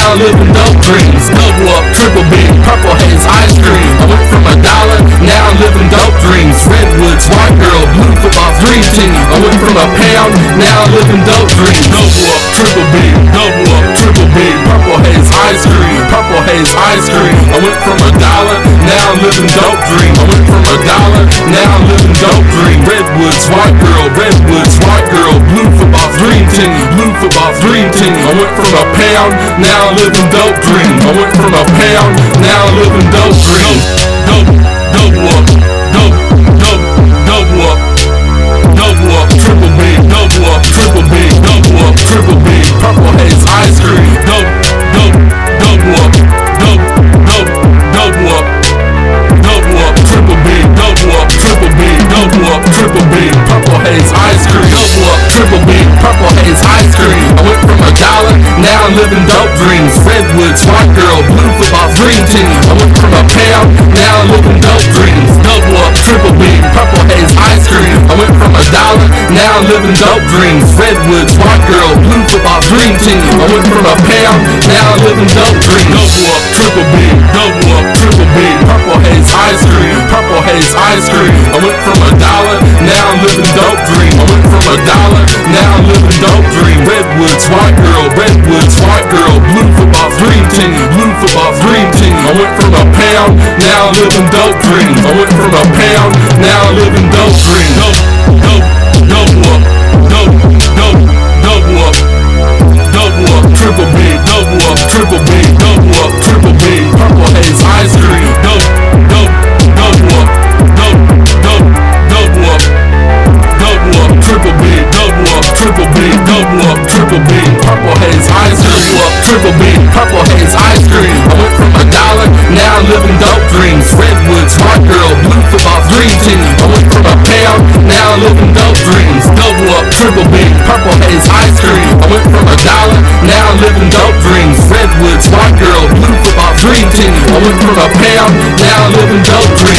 now I'm living dope dreams. Double up, triple B, purple haze, ice cream. I went from $1, now I'm living dope dreams. Redwoods, white girl, blue football, dream team. I went from £1, now I'm living dope dreams. Double up, triple B, double up, triple B, purple haze, ice cream, purple haze, ice cream. I went from $1, now I'm living dope dream. I went from $1, now I'm living dope dream. Redwoods, white girl, blue football, dream team, blue football, dream team. I went from £1, now I'm living dope dream. I went from £1, now I'm living dope dream. Double up, double up, double up, triple B, double up, triple B, double up, triple B, purple haze, ice cream. Double up, double up, triple B, double up, triple B, double up, triple B, purple haze, ice cream. Double up, triple B, purple haze, ice cream. I went from $1, now I'm living dope dreams. Redwoods, white girl, blue football, dream team. I went from £1, now I'm living dope dreams. Double up, triple B, purple haze, ice cream. I went from $1, now I'm living dope dreams. Redwoods, white girl, blue football, dream team. I went from £1, now I'm living dope dreams. Double up, triple B, double up, triple B, purple haze, ice cream, purple haze, ice cream. I went from $1, now I'm living dope dream. I went from $1, now I'm living dope dream. Redwoods, white girl, blue football, dream team, blue football, dream team. I went from £1, now I'm living dope dreams. I went from £1, now I'm living dope dreams. Double up, double up, triple B, double up, triple B, double up, triple B, purple haze, ice cream. Double up, triple B, double up, triple B, double up, triple B, purple haze, ice cream. Double up, triple B, purple haze, ice cream. I went from $1, now I'm living dope dreams. Redwoods, white girl, blue football, dream team. I went from £1, now I'm living dope dreams. Double up, triple B, purple haze, ice cream. I went from $1, now I'm living dope dreams. Redwoods, white girl, blue football, dream team. I went from £1, now I'm living dope dreams.